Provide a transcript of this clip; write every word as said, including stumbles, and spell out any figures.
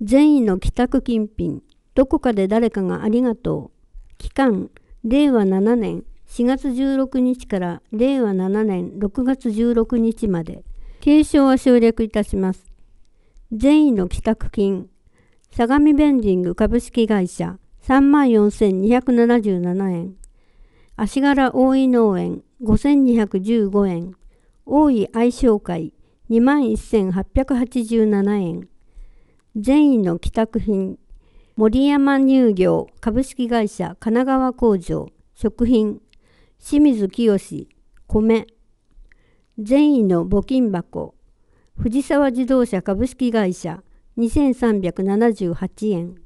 善意の帰宅金品、どこかで誰かがありがとう。期間、れいわななねんしがつじゅうろくにちかられいわななねんろくがつじゅうろくにちまで。継承は省略いたします。善意の帰宅金、相模ベンディング株式会社さんまんよんせんにひゃくななじゅうななえん、足柄大井農園ごせんにひゃくじゅうごえん、大井愛商会にまんせんはっぴゃくはちじゅうななえん、善意の帰宅品、森山乳業株式会社神奈川工場食品、清水清米、善意の募金箱、藤沢自動車株式会社にせんさんびゃくななじゅうはちえん、